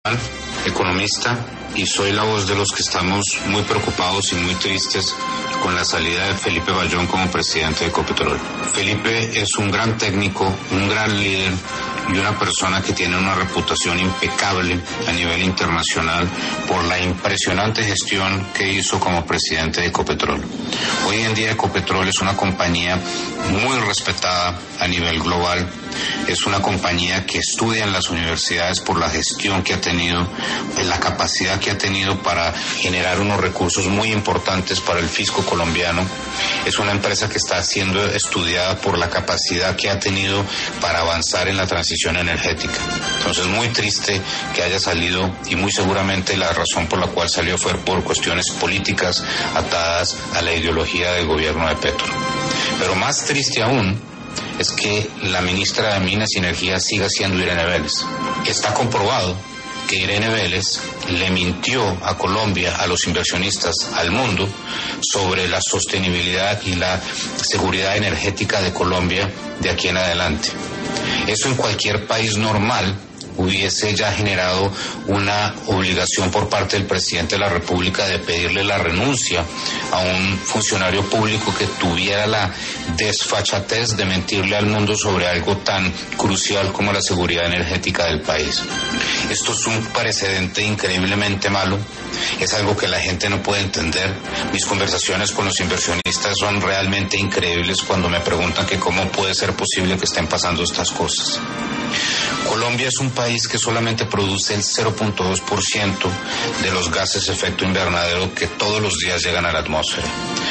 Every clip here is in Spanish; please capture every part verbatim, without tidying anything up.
economista, y soy la voz de los que estamos muy preocupados y muy tristes con la salida de Felipe Bayón como presidente de Ecopetrol. Felipe es un gran técnico, un gran líder y una persona que tiene una reputación impecable a nivel internacional por la impresionante gestión que hizo como presidente de Ecopetrol. Hoy en día Ecopetrol es una compañía muy respetada a nivel global. Es una compañía que estudia en las universidades por la gestión que ha tenido, la capacidad que ha tenido para generar unos recursos muy importantes para el fisco colombiano. Es una empresa que está siendo estudiada por la capacidad que ha tenido para avanzar en la transición energética. Entonces, muy triste que haya salido, y muy seguramente la razón por la cual salió fue por cuestiones políticas atadas a la ideología del gobierno de Petro. Pero más triste aún es que la ministra de Minas y Energía siga siendo Irene Vélez. Está comprobado que Irene Vélez le mintió a Colombia, a los inversionistas, al mundo, sobre la sostenibilidad y la seguridad energética de Colombia de aquí en adelante. Eso en cualquier país normal hubiese ya generado una obligación por parte del presidente de la República de pedirle la renuncia a un funcionario público que tuviera la desfachatez de mentirle al mundo sobre algo tan crucial como la seguridad energética del país. Esto es un precedente increíblemente malo, es algo que la gente no puede entender. Mis conversaciones con los inversionistas son realmente increíbles cuando me preguntan que cómo puede ser posible que estén pasando estas cosas. Colombia es un país que solamente produce el cero punto dos por ciento de los gases de efecto invernadero que todos los días llegan a la atmósfera.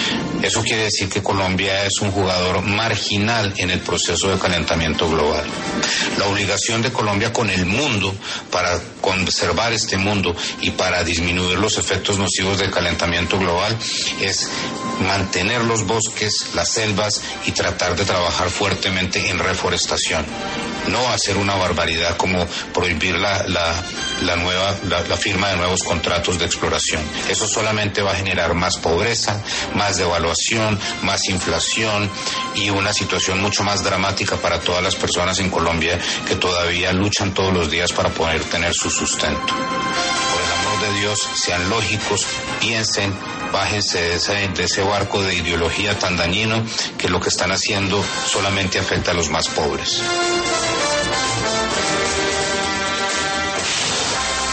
Eso quiere decir que Colombia es un jugador marginal en el proceso de calentamiento global. La obligación de Colombia con el mundo para conservar este mundo y para disminuir los efectos nocivos del calentamiento global es mantener los bosques, las selvas y tratar de trabajar fuertemente en reforestación. No hacer una barbaridad como prohibir la, la, la, nueva, la, la firma de nuevos contratos de exploración. Eso solamente va a generar más pobreza, más devaluación, más inflación y una situación mucho más dramática para todas las personas en Colombia que todavía luchan todos los días para poder tener su sustento. Por el amor de Dios, sean lógicos, piensen, bájense de ese, de ese barco de ideología tan dañino que lo que están haciendo solamente afecta a los más pobres.